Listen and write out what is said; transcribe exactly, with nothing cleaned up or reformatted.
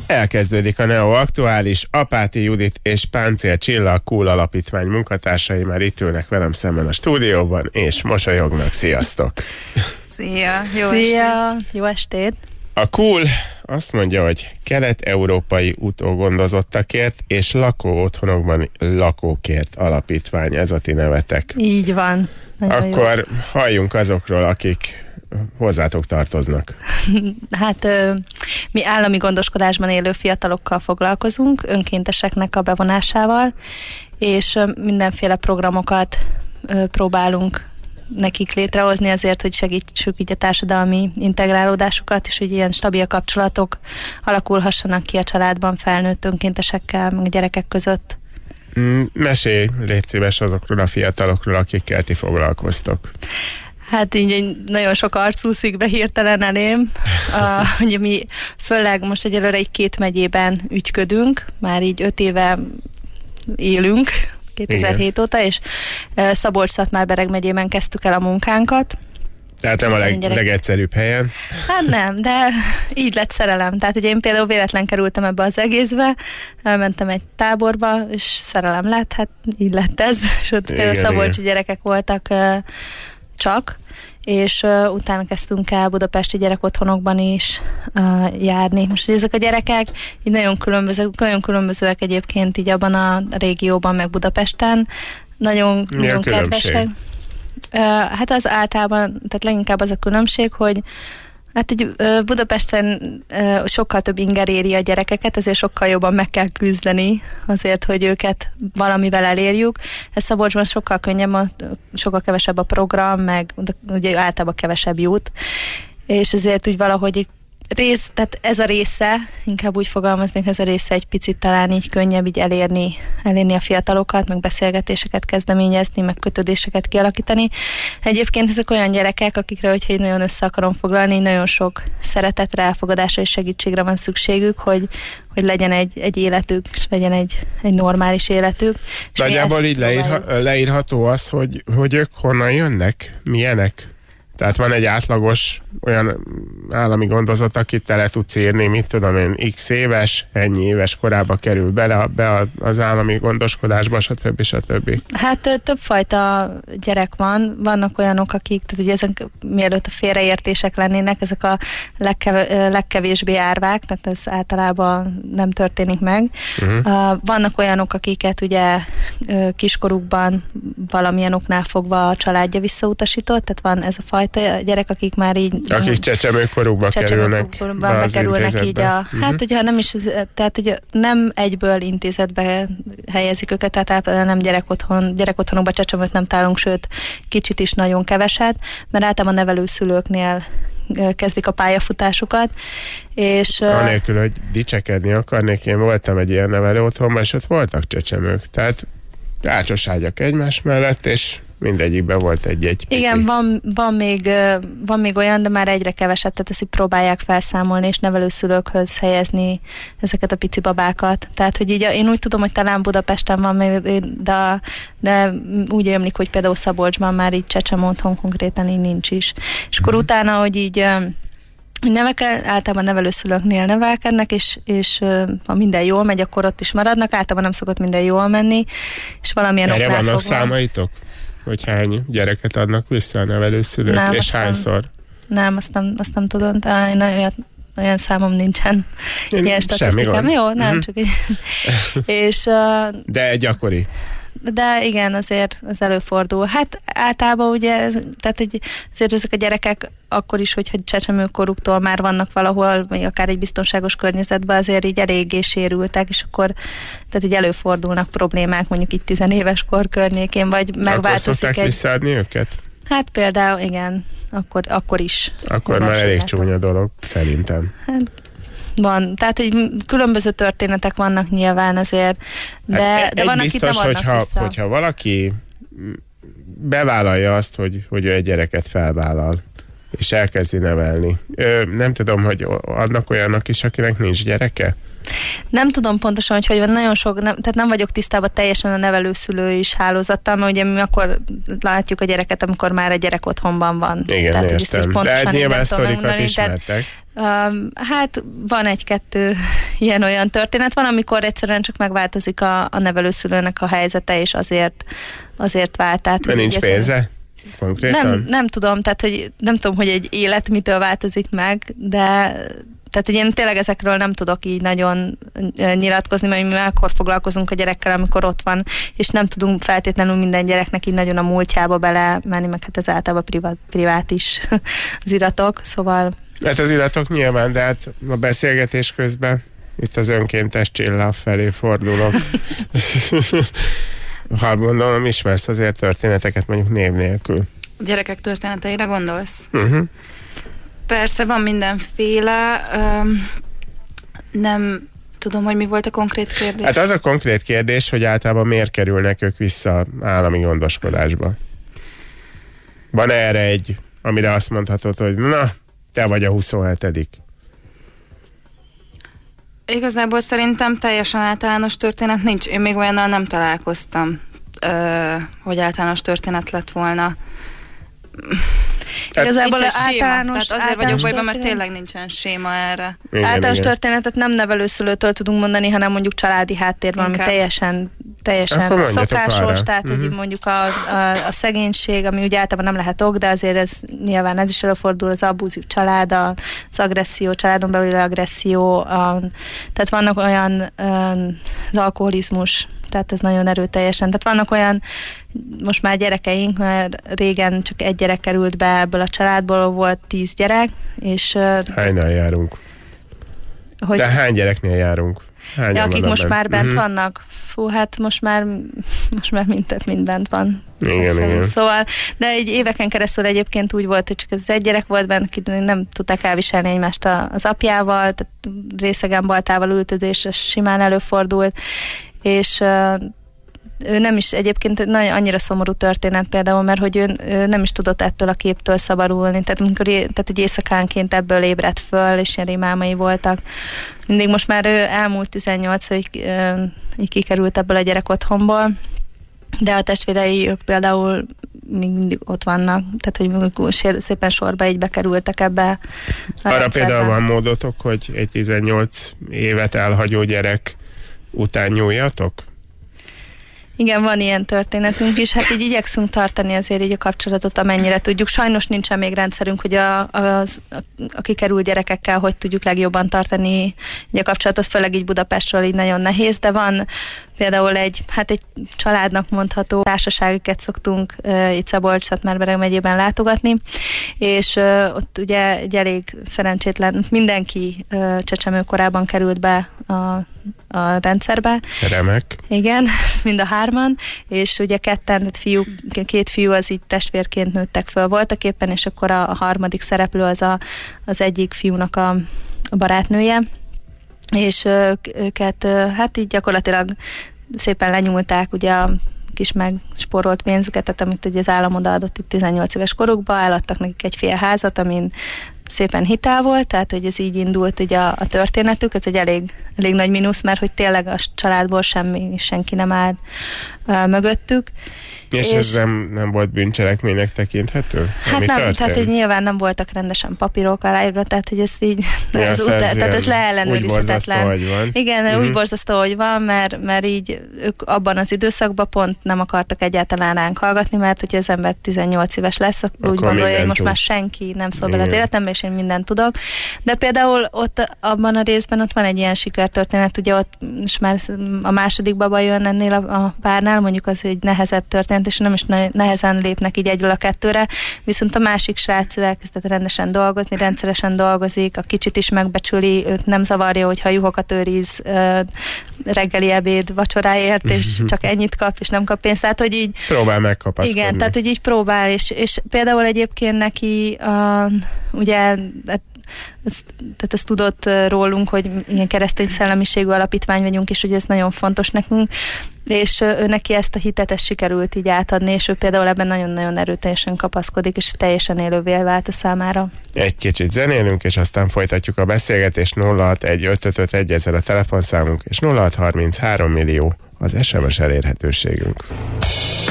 Elkezdődik a Neo Aktuális, Apáti Judit és Páncél Csilla Cool alapítvány munkatársai már itt ülnek velem szemben a stúdióban, és mosolyognak. Sziasztok! Szia! Jó Szia! estét! Jó estét! A Cool azt mondja, hogy kelet-európai utógondozottakért és lakóotthonokban lakókért alapítvány, ez a ti nevetek. Így van. Nagyon Akkor jó. halljunk azokról, akik hozzátok tartoznak. Hát ö, mi állami gondoskodásban élő fiatalokkal foglalkozunk, önkénteseknek a bevonásával, és ö, mindenféle programokat ö, próbálunk nekik létrehozni azért, hogy segítsük így a társadalmi integrálódásukat, és hogy ilyen stabil kapcsolatok alakulhassanak ki a családban felnőtt önkéntesekkel, meg a gyerekek között. Mesélj, légy szíves azokról a fiatalokról, akikkel ti foglalkoztok. Hát így nagyon sok arc úszik be hirtelen elém. A, ugye mi főleg most egyelőre egy két megyében ügyködünk, már így öt éve élünk, kétezer-hét Igen. óta, és Szabolcs-Szatmár-Bereg megyében kezdtük el a munkánkat. Tehát nem a leg, legegyszerűbb helyen. Hát nem, de így lett szerelem. Tehát ugye én például véletlen kerültem ebbe az egészbe, elmentem egy táborba, és szerelem lett, hát így lett ez. És ott Igen, például szabolcsi igen. gyerekek voltak uh, csak, és uh, utána kezdtünk el budapesti gyerekotthonokban is uh, járni. Most ezek a gyerekek így nagyon különbözőek, nagyon különbözőek egyébként így abban a régióban, meg Budapesten. Nagyon, Mi nagyon a különbség? kedvesek. Uh, hát az általában, tehát leginkább az a különbség, hogy hát egy, uh, Budapesten uh, sokkal több inger éri a gyerekeket, ezért sokkal jobban meg kell küzdeni azért, hogy őket valamivel elérjük. Ez Szabolcsban sokkal könnyebb, sokkal kevesebb a program, meg ugye általában kevesebb jut, és ezért úgy valahogy rész, tehát ez a része, inkább úgy fogalmaznék, ez a része egy picit talán így könnyebb így elérni, elérni a fiatalokat, meg beszélgetéseket kezdeményezni, meg kötődéseket kialakítani. Egyébként ezek olyan gyerekek, akikre, hogyha én nagyon össze akarom foglalni, nagyon sok szeretetre, elfogadásra és segítségre van szükségük, hogy, hogy legyen egy, egy életük, és legyen egy, egy normális életük. Nagyjából így leírha, leírható az, hogy, hogy ők honnan jönnek, milyenek? Tehát van egy átlagos olyan állami gondozat, akit te le tudsz írni, mit tudom én, x éves, ennyi éves korába kerül bele be az állami gondoskodásba, stb. stb. Hát többfajta gyerek van. Vannak olyanok, akik, tehát ugye ezek mielőtt a félreértések lennének, ezek a legkev, legkevésbé árvák, tehát ez általában nem történik meg. Uh-huh. Vannak olyanok, akiket ugye kiskorukban valamilyen oknál fogva a családja visszautasított, tehát van ez a fajta gyerek, akik már így... Akik csecsemőkorukba kerülnek be az bekerülnek így a... Uh-huh. Hát ugye nem is, tehát ugye nem egyből intézetbe helyezik őket, tehát nem gyerekotthon, gyerekotthonokba csecsemőt nem találunk, sőt, kicsit is nagyon keveset, mert általában nevelőszülőknél kezdik a pályafutásukat, és... Anélkül, hogy dicsekedni akarnék, én voltam egy ilyen nevelő otthonban, és ott voltak csecsemők, tehát rácsos ágyak egymás mellett, és mindegyikben volt egy-egy pici. Igen, van, van, még, van még olyan, de már egyre kevesebb, tehát ezt próbálják felszámolni, és nevelőszülőkhöz helyezni ezeket a pici babákat. Tehát, hogy így én úgy tudom, hogy talán Budapesten van, de, de úgy emlik, hogy például Szabolcsban már így csecsemő otthon konkrétan így nincs is. És akkor hmm. utána, hogy így Nevekel, általában nevelőszülőknél nevelkednek, és, és ha minden jól megy, akkor ott is maradnak. Általában nem szokott minden jól menni, és valamilyen erre oknál vannak fogva. számaitok? Hogy hány gyereket adnak vissza a nevelőszülők, nem, és hányszor? Nem, nem, azt nem, azt nem tudom, de olyan, olyan számom nincsen. Én ilyen statisztikám. Jó, nem, uh-huh. csak így. és, uh, de gyakori. De igen, azért az előfordul. Hát általában ugye, tehát hogy azért ezek a gyerekek akkor is, hogyha csecsemőkoruktól már vannak valahol, vagy akár egy biztonságos környezetben, azért így eléggé sérültek, és akkor tehát így előfordulnak problémák, mondjuk itt tizenéves kor környékén, vagy megváltozik egy... egy... visszaadni őket? Hát például, igen, akkor, akkor is. Akkor már elég csúnya dolog, szerintem. Hát, van, tehát hogy különböző történetek vannak nyilván azért, de, hát de van, akit nem adnak hogyha, vissza. hogyha valaki bevállalja azt, hogy, hogy ő egy gyereket felvállal, és elkezdi nevelni. Ö, nem tudom, hogy adnak olyannak is, akinek nincs gyereke? Nem tudom pontosan, hogy hogy van, nagyon sok, nem, tehát nem vagyok tisztában teljesen a nevelőszülő is hálózattal, mert ugye mi akkor látjuk a gyereket, amikor már a gyerek otthonban van. Igen, tehát, értem. De hát nyilván sztorikat ismertek. Um, hát van egy-kettő ilyen-olyan történet van, amikor egyszerűen csak megváltozik a, a nevelőszülőnek a helyzete, és azért, azért vált. Tehát, de nincs pénze? Konkrétan? Nem, nem tudom, tehát hogy nem tudom, hogy egy élet mitől változik meg, de tehát, hogy én tényleg ezekről nem tudok így nagyon nyilatkozni, mert mi akkor foglalkozunk a gyerekkel, amikor ott van, és nem tudunk feltétlenül minden gyereknek így nagyon a múltjába bele menni, meg hát ez általában privát, privát is az iratok, szóval... Hát az iratok nyilván, de hát a beszélgetés közben itt az önkéntes Csilla felé fordulok. Ha gondolom, ismersz azért történeteket mondjuk név nélkül. Gyerekek történeteire gondolsz? Uh-huh. Persze, van mindenféle. Um, nem tudom, hogy mi volt a konkrét kérdés. Hát az a konkrét kérdés, hogy általában miért kerülnek ők vissza állami gondoskodásba. Van erre egy, amire azt mondhatod, hogy na, te vagy a huszonhetedik. Igazából szerintem teljesen általános történet nincs. Én még olyannal nem találkoztam, ö, hogy általános történet lett volna. Igazából nincs általános, séma. Tehát azért vagyok bajban, mert tényleg nincsen séma erre. Igen, általános igen. történetet nem nevelőszülőtől tudunk mondani, hanem mondjuk családi háttérben, ami teljesen, teljesen szokásos, arra. Tehát uh-huh. hogy mondjuk a, a, a szegénység, ami ugye általában nem lehet ok, de azért ez nyilván ez is előfordul, az abúzív család, az agresszió, családon belüli agresszió, a, tehát vannak olyan az alkoholizmus, tehát ez nagyon erőteljesen. Tehát vannak olyan, most már gyerekeink, mert régen csak egy gyerek került be ebből a családból, volt tíz gyerek, és... Hánynál járunk? Hogy, de hány gyereknél járunk? Ja, akik most bent? már bent uh-huh. vannak? Fú, hát most már most már mind több mind bent van. Igen, hát, igen. Szóval, de egy éveken keresztül egyébként úgy volt, hogy csak ez egy gyerek volt bent, akik nem tudták elviselni egymást az apjával, tehát részegen baltával ültözés, ez simán előfordult, és ő nem is, egyébként nagyon annyira szomorú történet például, mert hogy ő, ő nem is tudott ettől a képtől szabadulni, tehát, amikor, tehát hogy éjszakánként ebből ébredt föl, és ilyen rémálmai voltak. Mindig most már ő elmúlt tizennyolc, hogy így kikerült ebből a gyerek otthonból, de a testvérei, ők például még mindig ott vannak, tehát hogy szépen sorba így bekerültek ebbe. Arra rendszerben. Például van módotok, hogy egy tizennyolc évet elhagyó gyerek után nyúljatok? Igen, van ilyen történetünk is, hát így igyekszünk tartani azért így a kapcsolatot, amennyire tudjuk. Sajnos nincsen még rendszerünk, hogy a, az, a, a kikerült gyerekekkel hogy tudjuk legjobban tartani így a kapcsolatot, főleg így Budapestről így nagyon nehéz, de van például egy, hát egy családnak mondható társaságokat szoktunk uh, itt Szabolcs-Szatmár-Bereg megyében látogatni, és uh, ott ugye egy elég szerencsétlen, mindenki uh, csecsemőkorában került be a, a rendszerbe. Remek. Igen, mind a hárman, és ugye ketten, tehát fiú, két fiú az így testvérként nőttek föl voltak éppen, és akkor a, a harmadik szereplő az a, az egyik fiúnak a, a barátnője, és őket hát így gyakorlatilag szépen lenyúlták ugye a kis megsporolt pénzüket, tehát amit ugye az állam odaadott itt tizennyolc éves korukba, eladtak nekik egy fél házat, amin szépen hitel volt, tehát hogy ez így indult ugye a, a történetük, ez egy elég, elég nagy mínusz, mert hogy tényleg a családból semmi, senki nem áll uh, mögöttük. És, és ez nem, nem volt bűncselekménynek tekinthető? Hát nem, történt? Tehát hogy nyilván nem voltak rendesen papírok aláírva, tehát hogy ez így ja, ez, utá, ez tehát ez leellenőrizhetetlen. Igen, uh-huh. úgy borzasztó, hogy van, mert, mert így ők abban az időszakban pont nem akartak egyáltalán ránk hallgatni, mert hogyha az ember tizennyolc éves lesz, akkor, akkor úgy gondolja, hogy most tud. Már senki nem szól bele az életembe, és én mindent tudok. De például ott abban a részben ott van egy ilyen sikertörténet, ugye ott most már a második baba jön ennél a, a párnál, mondjuk az egy nehezebb történet, és nem is nehezen lépnek így egyről a kettőre, viszont a másik srác elkezdett rendesen dolgozni, rendszeresen dolgozik, a kicsit is megbecsüli, őt nem zavarja, hogyha juhokat őriz uh, reggeli, ebéd, vacsoráért, és csak ennyit kap, és nem kap pénzt, tehát hogy így... Próbál megkapaszkodni. Igen, tehát hogy így próbál, és, és például egyébként neki uh, ugye... Ez, tehát ezt tudott rólunk, hogy ilyen keresztény szellemiségű alapítvány vagyunk, és hogy ez nagyon fontos nekünk, és ő neki ezt a hitet ezt sikerült így átadni, és ő például ebben nagyon-nagyon erőteljesen kapaszkodik, és teljesen élővé vált a számára. Egy kicsit zenélünk, és aztán folytatjuk a beszélgetést. Nulla hat egy öt öt öt egy ezer a telefonszámunk, és nulla hat harminchárom millió az es em es elérhetőségünk.